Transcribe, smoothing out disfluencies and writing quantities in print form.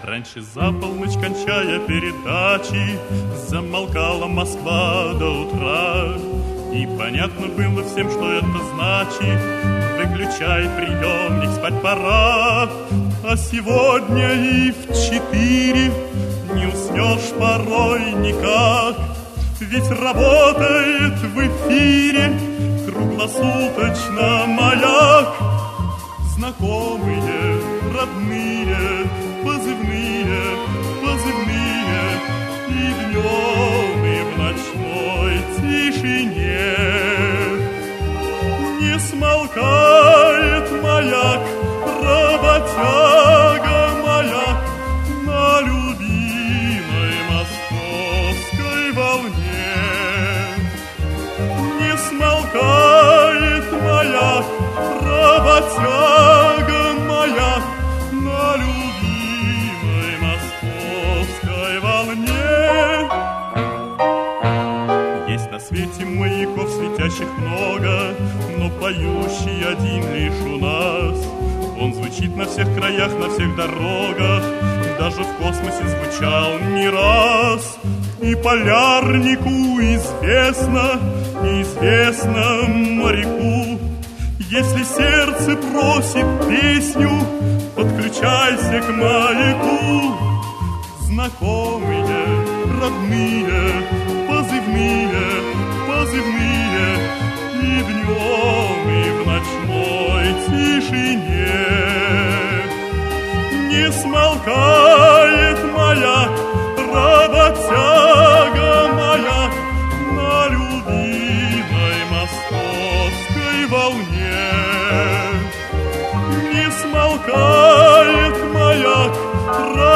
Раньше за полночь, кончая передачи, замолкала Москва до утра. И понятно было всем, что это значит: выключай приемник, спать пора. А сегодня и в 4 не уснешь порой никак. Ведь работает в эфире круглосуточно Маяк. Знакомые, родные, позывные, и днем, и в ночной тишине. Не смолкает Маяк, работяга Маяк, на любимой московской волне. Не смолкает Маяк, работяга Маяк, на любимой московской волне. Есть на свете маяков светящих много, но поющий один лишь у нас. Он звучит на всех краях, на всех дорогах, даже в космосе звучал не раз. И полярнику известно, известно моряку: если сердце просит песню, подключайся к Маяку. Знакомые, родные, позывные, и днем, и в ночной тишине. Не смолкает Маяк, работяга Маяк, на любимой московской волне. Не смолкает Маяк,